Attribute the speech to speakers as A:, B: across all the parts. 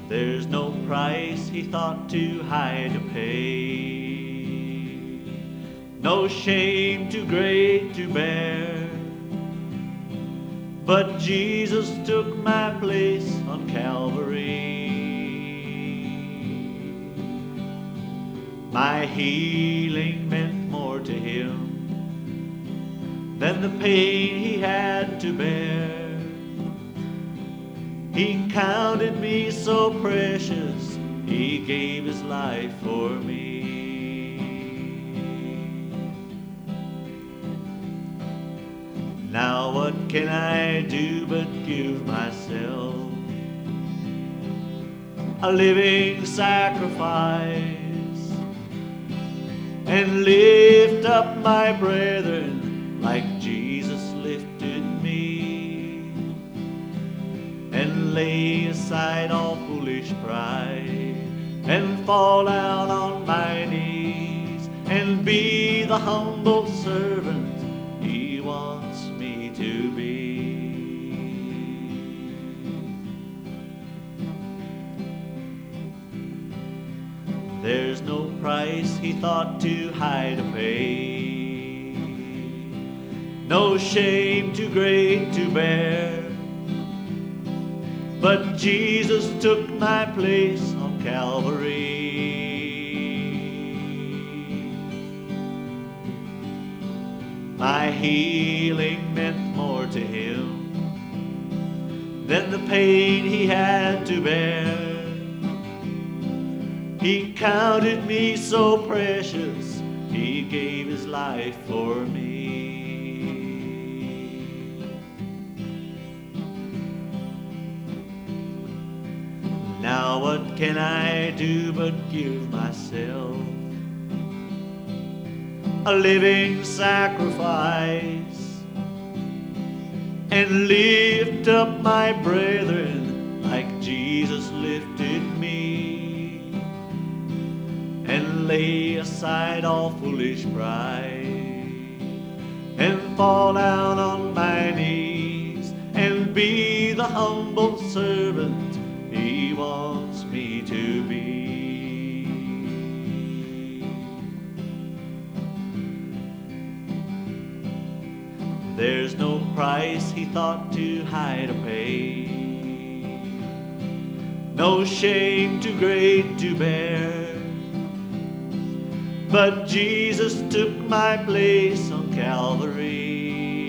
A: There's no price he thought too high to pay, no shame too great to bear. But Jesus took my place on Calvary. My healing meant more to him than the pain he had to bear. He counted me so precious, he gave his life for me. Now what can I do but give myself a living sacrifice, and lift up my brethren like Jesus lifted me, and lay aside all foolish pride, and fall down on my knees, and be the humble servant he wants me to be. There's no price he thought too high to pay, no shame too great to bear. But Jesus took my place on Calvary. My healing meant more to him than the pain he had to bear. He counted me so precious, he gave his life for me. Now what can I do but give myself a living sacrifice, and lift up my brethren like Jesus lifted me, and lay aside all foolish pride, and fall down on my knees, and be the humble servant he wants me to be. There's no price he thought too high to pay, no shame too great to bear. But Jesus took my place on Calvary.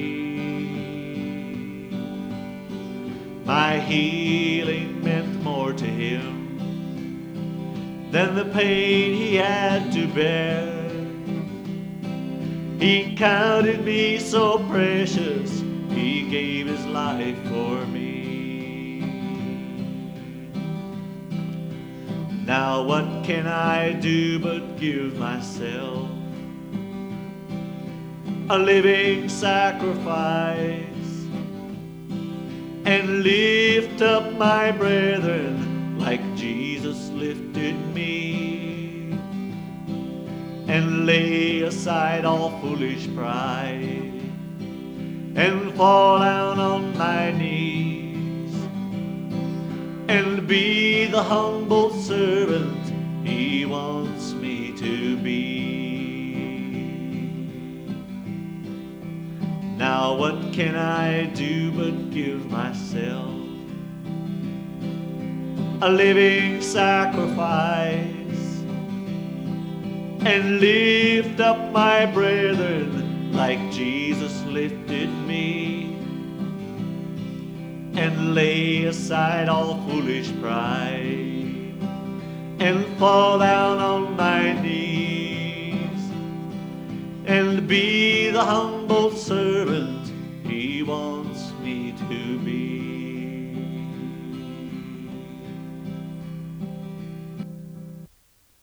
A: My healing meant more to him than the pain he had to bear. He counted me so precious, he gave his life for me. Now what can I do but give myself a living sacrifice, and lift up my brethren like Jesus lifted me, and lay aside all foolish pride, and fall down on my knees, and be the humble servant he wants me to be. Now what can I do but give myself a living sacrifice, and lift up my brethren like Jesus lifted me, and lay aside all foolish pride, and fall down on my knees, and be the humble servant he wants me to be.